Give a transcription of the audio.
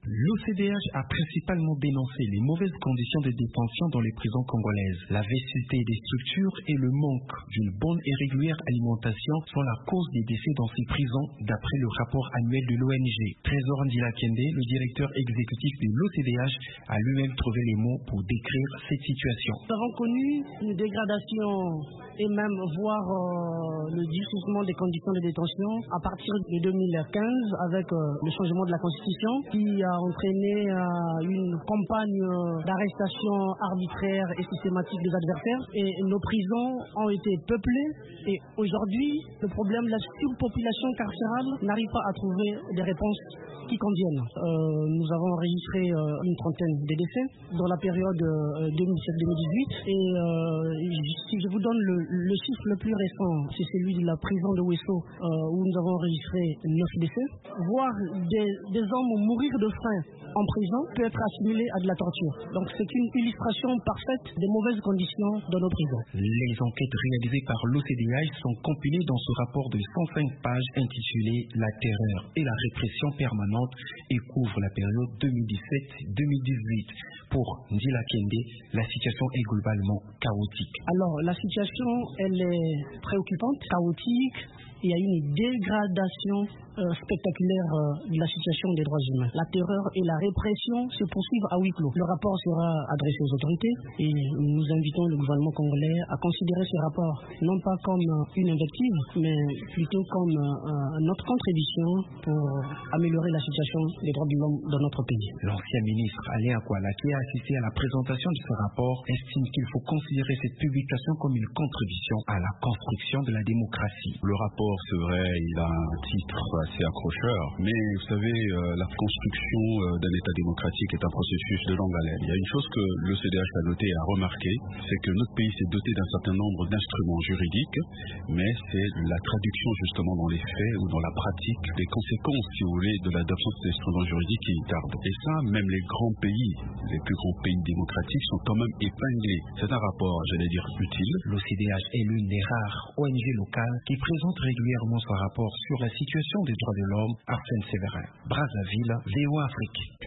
L'OCDH a principalement dénoncé les mauvaises conditions de détention dans les prisons congolaises. La vétusté des structures et le manque d'une bonne et régulière alimentation sont la cause des décès dans ces prisons, d'après le rapport annuel de l'ONG. Trésor Ndila Kende, le directeur exécutif de l'OCDH, a lui-même trouvé les mots pour décrire cette situation. Nous avons connu une dégradation et même voire le durcissement des conditions de détention à partir de 2015 avec le changement de la Constitution qui a entraîné une campagne d'arrestation arbitraire et systématique des adversaires, et nos prisons ont été peuplées, et aujourd'hui le problème de la surpopulation carcérale n'arrive pas à trouver des réponses qui conviennent. Nous avons enregistré une trentaine de décès dans la période 2017-2018, et si je vous donne le chiffre le plus récent, c'est celui de la prison de Wesso où nous avons enregistré 9 décès. Voir des hommes mourir de faim en prison peut être assimilé à de la torture. Donc c'est une illustration parfaite des mauvaises conditions dans nos prisons. Les enquêtes réalisées par l'OCDH sont compilées dans ce rapport de 105 pages intitulé « La terreur et la répression permanente » et couvre la période 2017-2018. Pour Ndila Kende, la situation est globalement chaotique. Alors la situation, elle est préoccupante, chaotique. Il y a une dégradation spectaculaire de la situation des droits humains. La terreur et la répression se poursuivent à huis clos. Le rapport sera adressé aux autorités et nous invitons le gouvernement congolais à considérer ce rapport non pas comme une invective, mais plutôt comme notre contribution pour améliorer la situation des droits de l'homme dans notre pays. L'ancien ministre Alain Akwala, qui a assisté à la présentation de ce rapport, estime qu'il faut considérer cette publication comme une contribution à la construction de la démocratie. Le rapport, c'est vrai, il a un titre assez accrocheur, mais vous savez, la construction d'un État démocratique est un processus de longue haleine. Il y a une chose que le CDH a noté et a remarqué, c'est que notre pays s'est doté d'un certain nombre d'instruments juridiques, mais c'est la traduction justement dans les faits ou dans la pratique des conséquences, si vous voulez, de l'adoption de ces instruments juridiques qui tardent. Et ça, même les grands pays, les plus grands pays démocratiques sont quand même épinglés. C'est un rapport, j'allais dire, utile. L'OCDH est l'une des rares ONG locales qui présente régulièrement son rapport sur la situation des droits de l'homme. Arsène Séverin, Brazzaville, VOA Afrique.